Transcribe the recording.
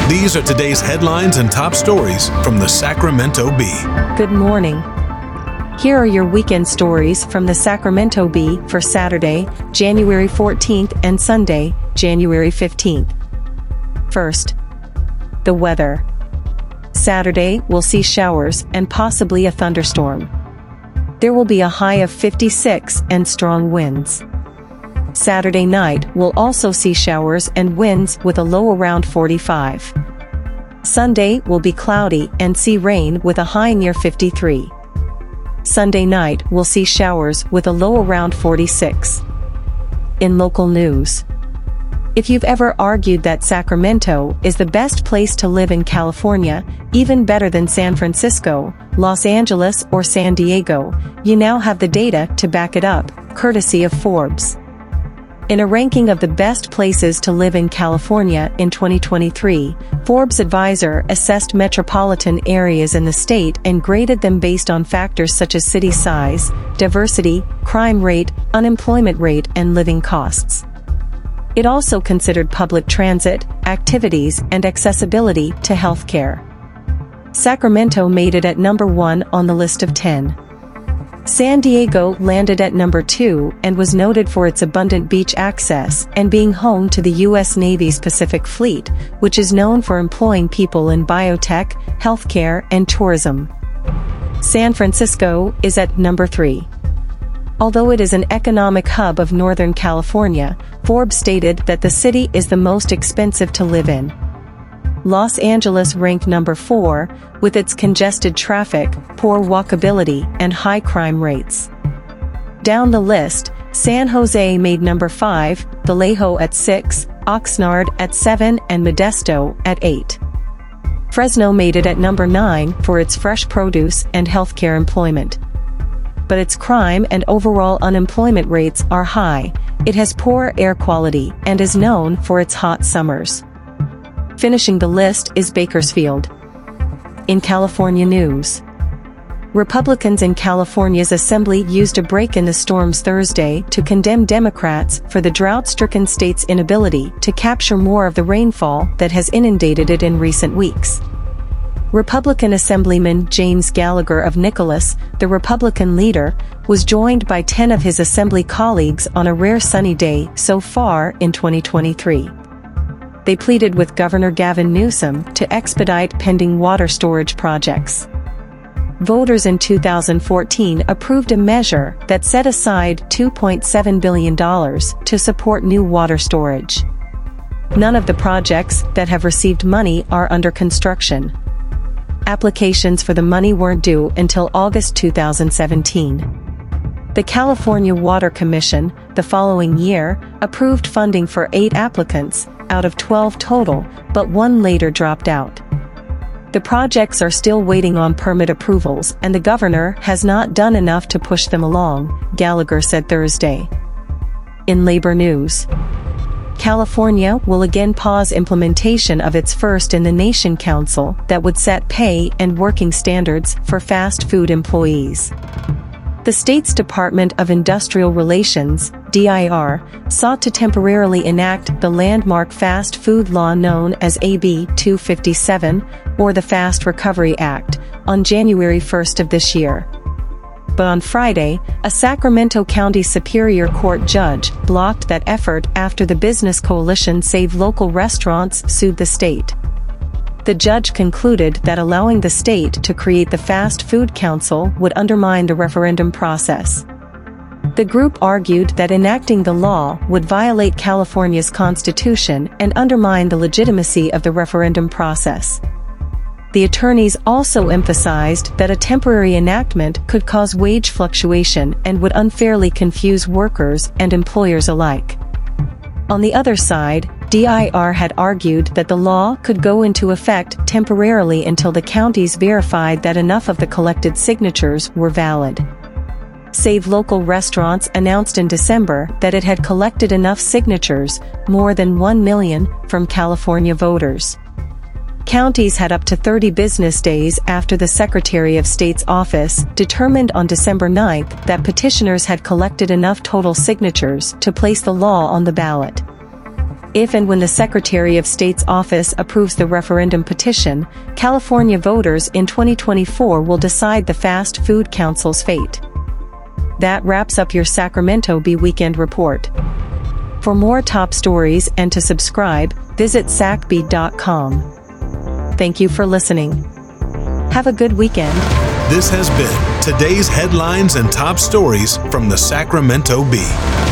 These are today's headlines and top stories from the Sacramento Bee. Good morning. Here are your weekend stories from the Sacramento Bee for Saturday, January 14th and Sunday, January 15th. First, the weather. Saturday will see showers and possibly a thunderstorm. There will be a high of 56 and strong winds. Saturday night will also see showers and winds with a low around 45. Sunday will be cloudy and see rain with a high near 53. Sunday night will see showers with a low around 46. In local news. If you've ever argued that Sacramento is the best place to live in California, even better than San Francisco, Los Angeles or San Diego, you now have the data to back it up, courtesy of Forbes. In a ranking of the best places to live in California in 2023, Forbes Advisor assessed metropolitan areas in the state and graded them based on factors such as city size, diversity, crime rate, unemployment rate, and living costs. It also considered public transit, activities, and accessibility to healthcare. Sacramento made it at number 1 on the list of 10. San Diego landed at number 2 and was noted for its abundant beach access and being home to the U.S. Navy's Pacific Fleet, which is known for employing people in biotech, healthcare, and tourism. San Francisco is at number 3. Although it is an economic hub of Northern California, Forbes stated that the city is the most expensive to live in. Los Angeles ranked number 4, with its congested traffic, poor walkability, and high crime rates. Down the list, San Jose made number 5, Vallejo at 6, Oxnard at 7, and Modesto at 8. Fresno made it at number 9 for its fresh produce and healthcare employment. But its crime and overall unemployment rates are high, it has poor air quality, and is known for its hot summers. Finishing the list is Bakersfield. In California news. Republicans in California's assembly used a break in the storms Thursday to condemn Democrats for the drought-stricken state's inability to capture more of the rainfall that has inundated it in recent weeks. Republican Assemblyman James Gallagher of Nicholas, the Republican leader, was joined by 10 of his assembly colleagues on a rare sunny day so far in 2023. They pleaded with Governor Gavin Newsom to expedite pending water storage projects. Voters in 2014 approved a measure that set aside $2.7 billion to support new water storage. None of the projects that have received money are under construction. Applications for the money weren't due until August 2017. The California Water Commission, the following year, approved funding for 8 applicants, out of 12 total, but 1 later dropped out. The projects are still waiting on permit approvals and the governor has not done enough to push them along, Gallagher said Thursday. In labor news. California will again pause implementation of its first-in-the-nation council that would set pay and working standards for fast food employees. The state's Department of Industrial Relations, DIR, sought to temporarily enact the landmark fast food law known as AB 257, or the Fast Recovery Act, on January 1st of this year. But on Friday, a Sacramento County Superior Court judge blocked that effort after the business coalition Save Local Restaurants sued the state. The judge concluded that allowing the state to create the Fast Food Council would undermine the referendum process. The group argued that enacting the law would violate California's constitution and undermine the legitimacy of the referendum process. The attorneys also emphasized that a temporary enactment could cause wage fluctuation and would unfairly confuse workers and employers alike. On the other side, DIR had argued that the law could go into effect temporarily until the counties verified that enough of the collected signatures were valid. Save Local Restaurants announced in December that it had collected enough signatures, more than 1 million, from California voters. Counties had up to 30 business days after the Secretary of State's office determined on December 9th that petitioners had collected enough total signatures to place the law on the ballot. If and when the Secretary of State's office approves the referendum petition, California voters in 2024 will decide the Fast Food Council's fate. That wraps up your Sacramento Bee Weekend Report. For more top stories and to subscribe, visit sacbee.com. Thank you for listening. Have a good weekend. This has been today's headlines and top stories from the Sacramento Bee.